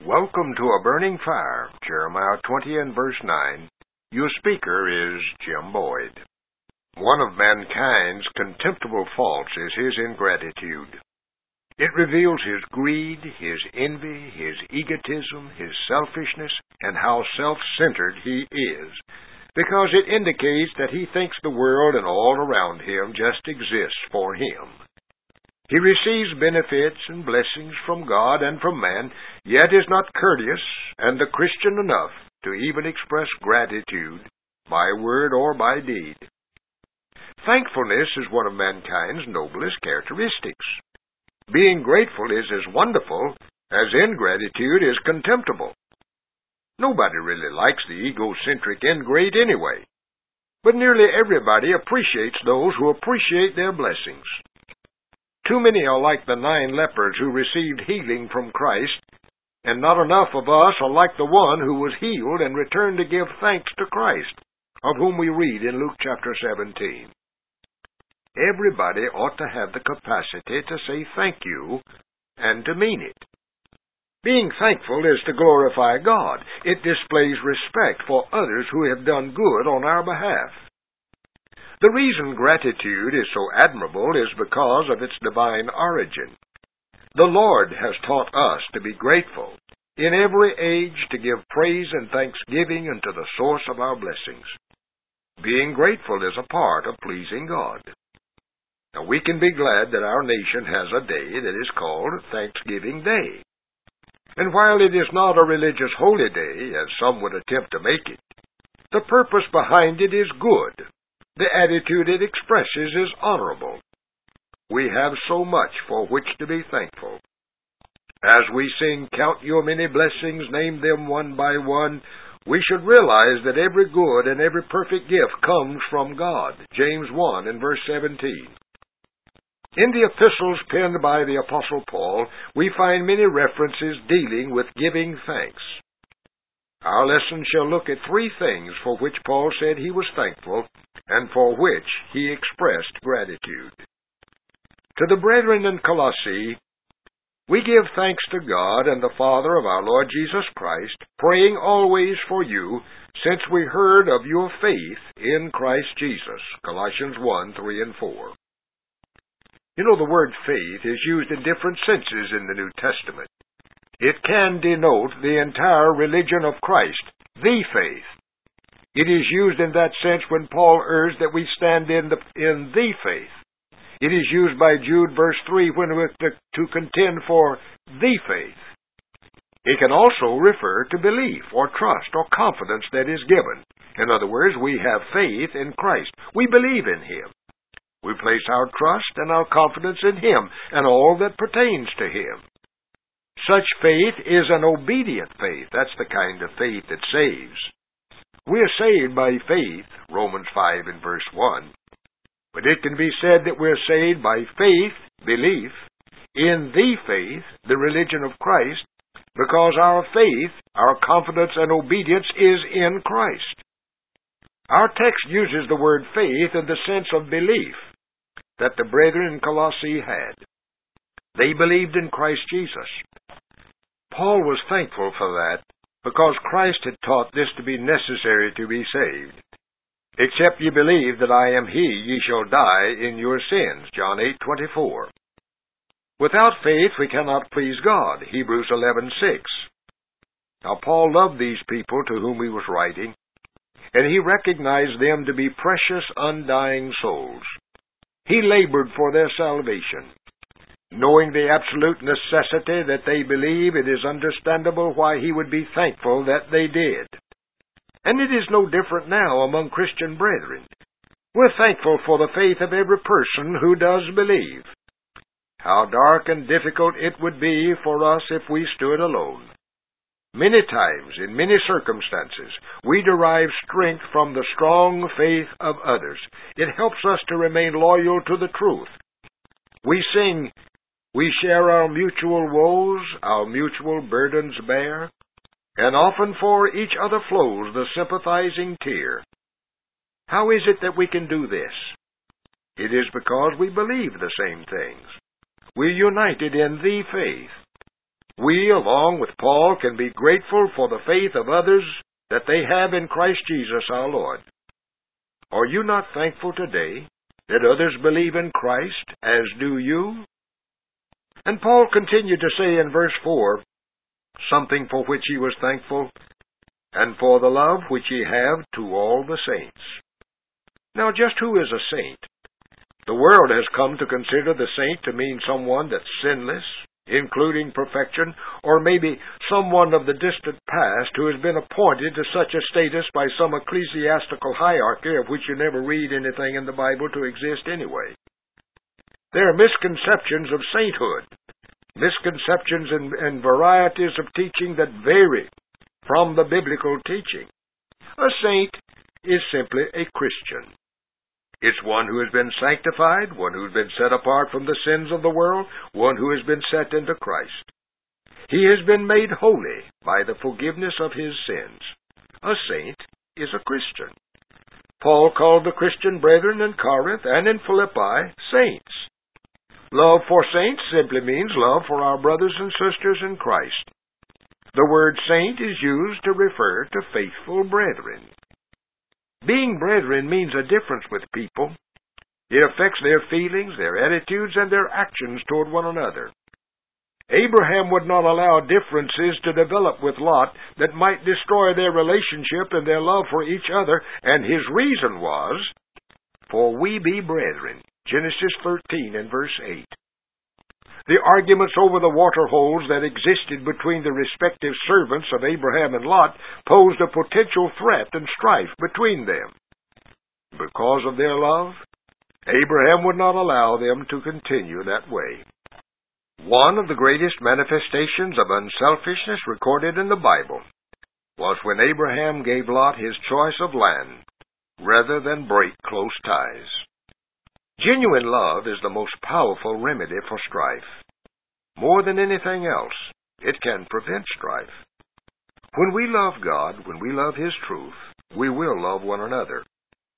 Welcome to A Burning Fire, Jeremiah 20 and verse 9. Your speaker is Jim Boyd. One of mankind's contemptible faults is his ingratitude. It reveals his greed, his envy, his egotism, his selfishness, and how self-centered he is, because it indicates that he thinks the world and all around him just exists for him. He receives benefits and blessings from God and from man, yet is not courteous and the Christian enough to even express gratitude by word or by deed. Thankfulness is one of mankind's noblest characteristics. Being grateful is as wonderful as ingratitude is contemptible. Nobody really likes the egocentric ingrate anyway, but nearly everybody appreciates those who appreciate their blessings. Too many are like the 9 lepers who received healing from Christ, and not enough of us are like the one who was healed and returned to give thanks to Christ, of whom we read in Luke chapter 17. Everybody ought to have the capacity to say thank you and to mean it. Being thankful is to glorify God. It displays respect for others who have done good on our behalf. The reason gratitude is so admirable is because of its divine origin. The Lord has taught us to be grateful, in every age to give praise and thanksgiving unto the source of our blessings. Being grateful is a part of pleasing God. Now we can be glad that our nation has a day that is called Thanksgiving Day. And while it is not a religious holy day, as some would attempt to make it, the purpose behind it is good. The attitude it expresses is honorable. We have so much for which to be thankful. As we sing, "Count your many blessings, name them one by one," we should realize that every good and every perfect gift comes from God. James 1 and verse 17. In the epistles penned by the Apostle Paul, we find many references dealing with giving thanks. Our lesson shall look at 3 things for which Paul said he was thankful and for which he expressed gratitude. To the brethren in Colossae, we give thanks to God and the Father of our Lord Jesus Christ, praying always for you, since we heard of your faith in Christ Jesus. Colossians 1, 3 and 4. You know, the word faith is used in different senses in the New Testament. It can denote the entire religion of Christ, the faith. It is used in that sense when Paul urged that we stand in the faith. It is used by Jude verse 3 when we're to contend for the faith. It can also refer to belief or trust or confidence that is given. In other words, we have faith in Christ. We believe in Him. We place our trust and our confidence in Him and all that pertains to Him. Such faith is an obedient faith. That's the kind of faith that saves. We are saved by faith, Romans 5 and verse 1. But it can be said that we're saved by faith, belief, in the faith, the religion of Christ, because our faith, our confidence and obedience is in Christ. Our text uses the word faith in the sense of belief that the brethren in Colossae had. They believed in Christ Jesus. Paul was thankful for that because Christ had taught this to be necessary to be saved. "Except ye believe that I am He, ye shall die in your sins." John 8:24. Without faith we cannot please God. Hebrews 11:6. Now Paul loved these people to whom he was writing, and he recognized them to be precious, undying souls. He labored for their salvation. Knowing the absolute necessity that they believe, it is understandable why he would be thankful that they did. And it is no different now among Christian brethren. We're thankful for the faith of every person who does believe. How dark and difficult it would be for us if we stood alone. Many times, in many circumstances, we derive strength from the strong faith of others. It helps us to remain loyal to the truth. We sing, "We share our mutual woes, our mutual burdens bear, and often for each other flows the sympathizing tear." How is it that we can do this? It is because we believe the same things. We're united in the faith. We, along with Paul, can be grateful for the faith of others that they have in Christ Jesus our Lord. Are you not thankful today that others believe in Christ, as do you? And Paul continued to say in verse 4, something for which he was thankful, and for the love which ye have to all the saints. Now, just who is a saint? The world has come to consider the saint to mean someone that's sinless, including perfection, or maybe someone of the distant past who has been appointed to such a status by some ecclesiastical hierarchy of which you never read anything in the Bible to exist anyway. There are misconceptions of sainthood, misconceptions and varieties of teaching that vary from the biblical teaching. A saint is simply a Christian. It's one who has been sanctified, one who has been set apart from the sins of the world, one who has been set into Christ. He has been made holy by the forgiveness of his sins. A saint is a Christian. Paul called the Christian brethren in Corinth and in Philippi saints. Love for saints simply means love for our brothers and sisters in Christ. The word saint is used to refer to faithful brethren. Being brethren means a difference with people. It affects their feelings, their attitudes, and their actions toward one another. Abraham would not allow differences to develop with Lot that might destroy their relationship and their love for each other, and his reason was, "For we be brethren." Genesis 13 and verse 8. The arguments over the water holes that existed between the respective servants of Abraham and Lot posed a potential threat and strife between them. Because of their love, Abraham would not allow them to continue that way. One of the greatest manifestations of unselfishness recorded in the Bible was when Abraham gave Lot his choice of land rather than break close ties. Genuine love is the most powerful remedy for strife. More than anything else, it can prevent strife. When we love God, when we love His truth, we will love one another.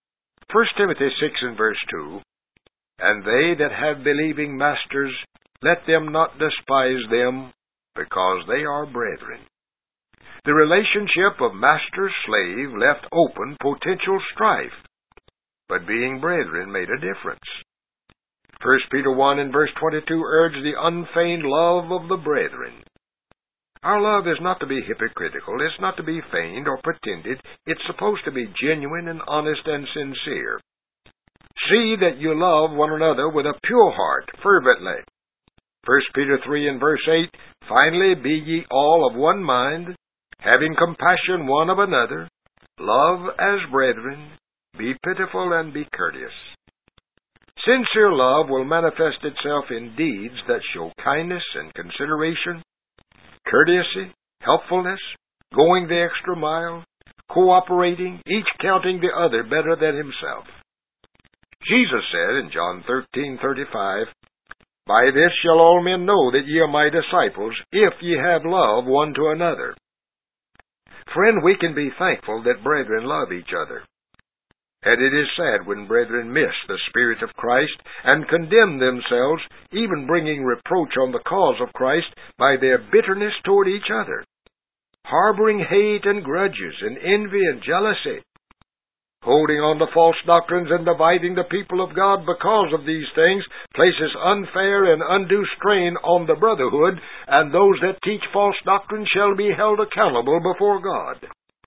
1 Timothy 6 and verse 2, "And they that have believing masters, let them not despise them, because they are brethren." The relationship of master-slave left open potential strife, but being brethren made a difference. 1 Peter 1 and verse 22 urged the unfeigned love of the brethren. Our love is not to be hypocritical, it's not to be feigned or pretended, it's supposed to be genuine and honest and sincere. See that you love one another with a pure heart, fervently. 1 Peter 3 and verse 8, "Finally be ye all of one mind, having compassion one of another, love as brethren, be pitiful and be courteous." Sincere love will manifest itself in deeds that show kindness and consideration, courtesy, helpfulness, going the extra mile, cooperating, each counting the other better than himself. Jesus said in John 13:35, "By this shall all men know that ye are my disciples, if ye have love one to another." Friend, we can be thankful that brethren love each other. And it is sad when brethren miss the Spirit of Christ and condemn themselves, even bringing reproach on the cause of Christ by their bitterness toward each other, harboring hate and grudges and envy and jealousy, holding on to false doctrines and dividing the people of God because of these things places unfair and undue strain on the brotherhood, and those that teach false doctrine shall be held accountable before God.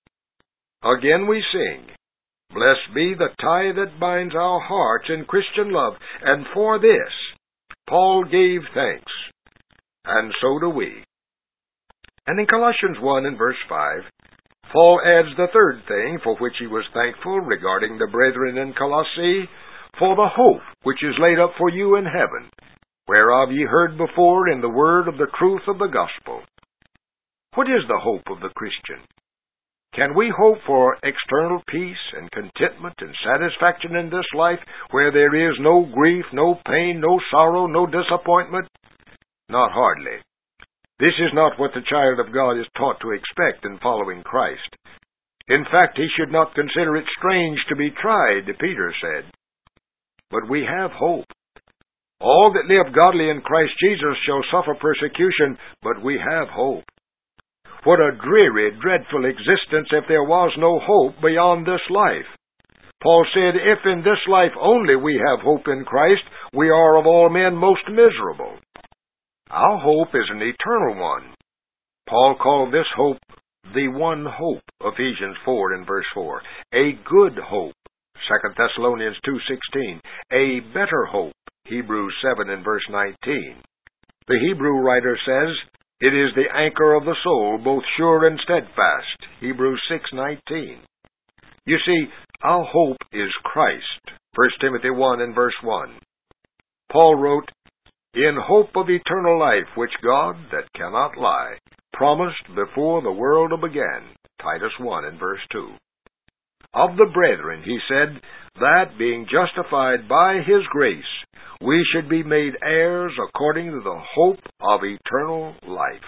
Again we sing, "Blessed be the tie that binds our hearts in Christian love, and for this Paul gave thanks, and so do we." And in Colossians 1 and verse 5, Paul adds the third thing for which he was thankful regarding the brethren in Colossae, "For the hope which is laid up for you in heaven, whereof ye heard before in the word of the truth of the gospel." What is the hope of the Christian? Can we hope for external peace and contentment and satisfaction in this life where there is no grief, no pain, no sorrow, no disappointment? Not hardly. This is not what the child of God is taught to expect in following Christ. In fact, he should not consider it strange to be tried, Peter said. But we have hope. All that live godly in Christ Jesus shall suffer persecution, but we have hope. What a dreary, dreadful existence if there was no hope beyond this life. Paul said, if in this life only we have hope in Christ, we are of all men most miserable. Our hope is an eternal one. Paul called this hope the one hope, Ephesians 4 and verse 4. A good hope, 2 Thessalonians 2:16. A better hope, Hebrews 7 and verse 19. The Hebrew writer says, it is the anchor of the soul, both sure and steadfast, Hebrews 6:19. You see, our hope is Christ, 1 Timothy 1 and verse 1. Paul wrote, in hope of eternal life, which God, that cannot lie, promised before the world began, Titus 1 and verse 2. Of the brethren, he said, that being justified by his grace, we should be made heirs according to the hope of eternal life.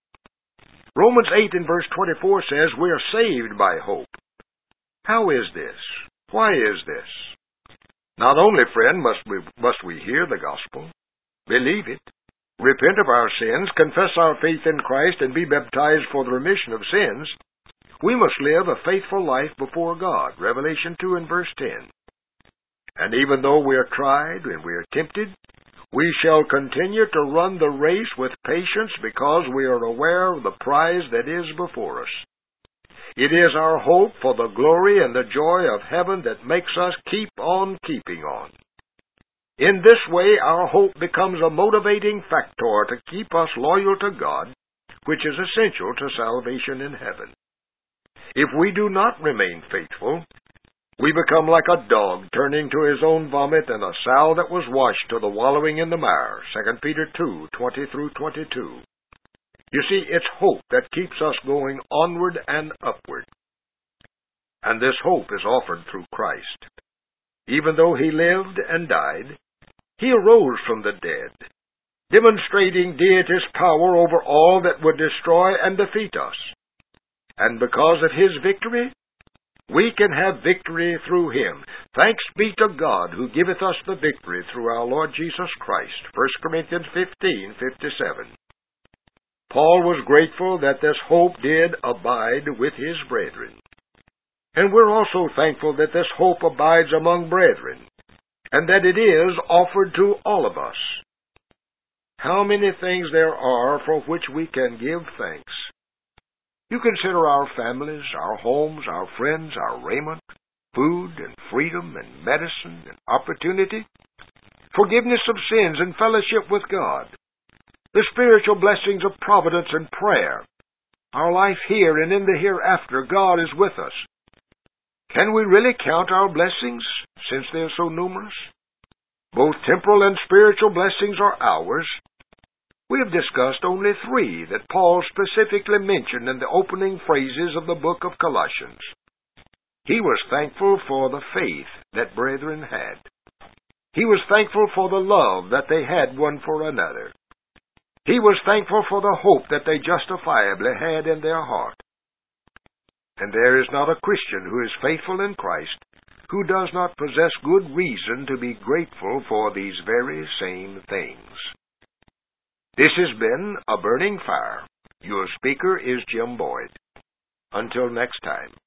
Romans 8 and verse 24 says we are saved by hope. How is this? Why is this? Not only, friend, must we hear the gospel, believe it, repent of our sins, confess our faith in Christ, and be baptized for the remission of sins, we must live a faithful life before God, Revelation 2 and verse 10. And even though we are tried and we are tempted, we shall continue to run the race with patience because we are aware of the prize that is before us. It is our hope for the glory and the joy of heaven that makes us keep on keeping on. In this way, our hope becomes a motivating factor to keep us loyal to God, which is essential to salvation in heaven. If we do not remain faithful, we become like a dog turning to his own vomit and a sow that was washed to the wallowing in the mire, 2 Peter 2:20 through 22. You see, it's hope that keeps us going onward and upward. And this hope is offered through Christ. Even though he lived and died, he arose from the dead, demonstrating deity's power over all that would destroy and defeat us. And because of his victory, we can have victory through him. Thanks be to God who giveth us the victory through our Lord Jesus Christ. 1 Corinthians 15:57. Paul was grateful that this hope did abide with his brethren. And we're also thankful that this hope abides among brethren, and that it is offered to all of us. How many things there are for which we can give thanks. You consider our families, our homes, our friends, our raiment, food and freedom and medicine and opportunity, forgiveness of sins and fellowship with God, the spiritual blessings of providence and prayer, our life here and in the hereafter. God is with us. Can we really count our blessings, since they are so numerous? Both temporal and spiritual blessings are ours. We have discussed only 3 that Paul specifically mentioned in the opening phrases of the book of Colossians. He was thankful for the faith that brethren had. He was thankful for the love that they had one for another. He was thankful for the hope that they justifiably had in their heart. And there is not a Christian who is faithful in Christ who does not possess good reason to be grateful for these very same things. This has been A Burning Fire. Your speaker is Jim Boyd. Until next time.